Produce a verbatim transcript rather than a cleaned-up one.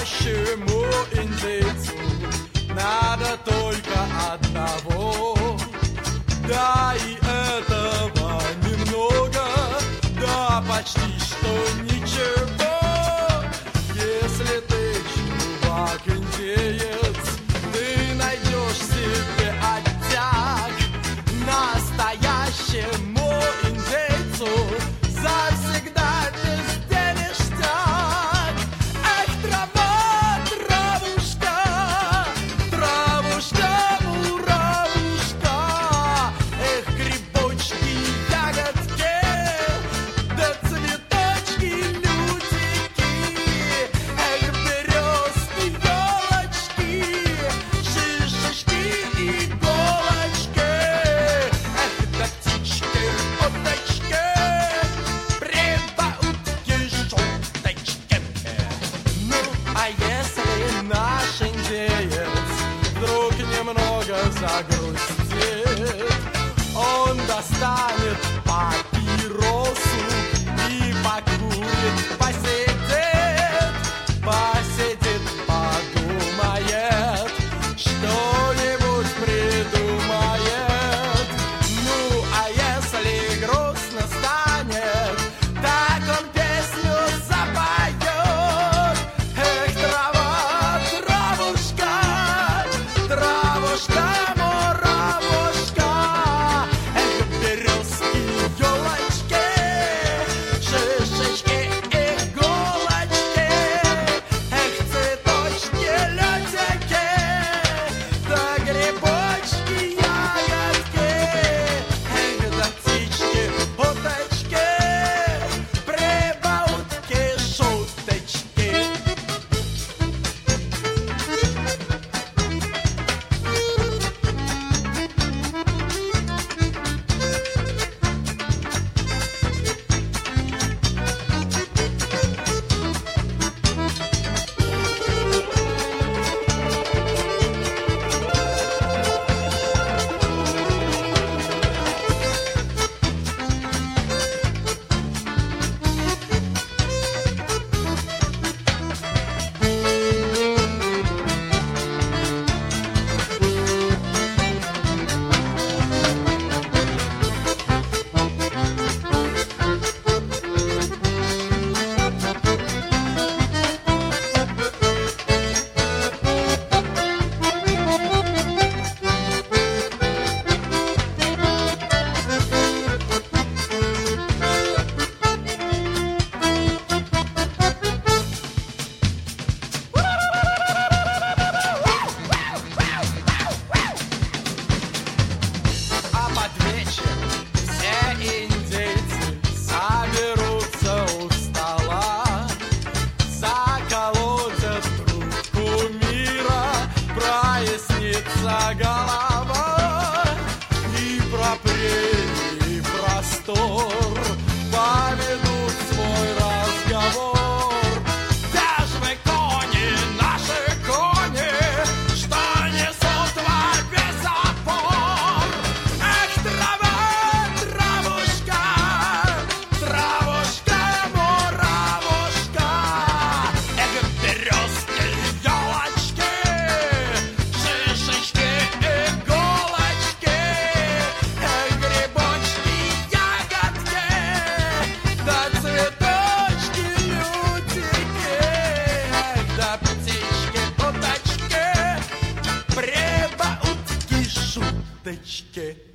Настоящему индейцу надо только одного. Да и этого немного, да почти что ничего. Если ты чувак индеец, ты найдешь себе оттяг. Настоящему индейцу завсегда везде ништяк. Эх, трава, травушка, травушка, муравушка. Эх, грибочки, ягодки, да цветочки, лютики. Эх, березки, елочки, шишечки, иголочки. Эх, да птички, уточки, прибаутки, шуточки. Ну, а если наш индеец вдруг немного загрустит, он достанет папиросу и покурит, посидит, посидит, подумает, что-нибудь придумает. Ну, а если грустно станет, так он песню запоет. Эх, трава, травушка, травушка, муравушка. Эх, березки, елочки, шишечки, иголочки. Эх, цветочки, лютики, да грибочки, ягодки. Эх, да птички, уточки, прибаутки, шуточки. А под вечер все индейцы соберутся у стола, заколотят трубку мира, прояснится голова. И про прерии и простор поведут свой разговор. Где ж вы, кони, наши кони, что несут во весь опор? Эх, трава, травушка, травушка, муравушка. Эх, березки, елочки, шишечки, иголочки. Эх, грибочки, ягодки, да цветочки, лютики. Эх, да птички, уточки, прибаутки, шуточки.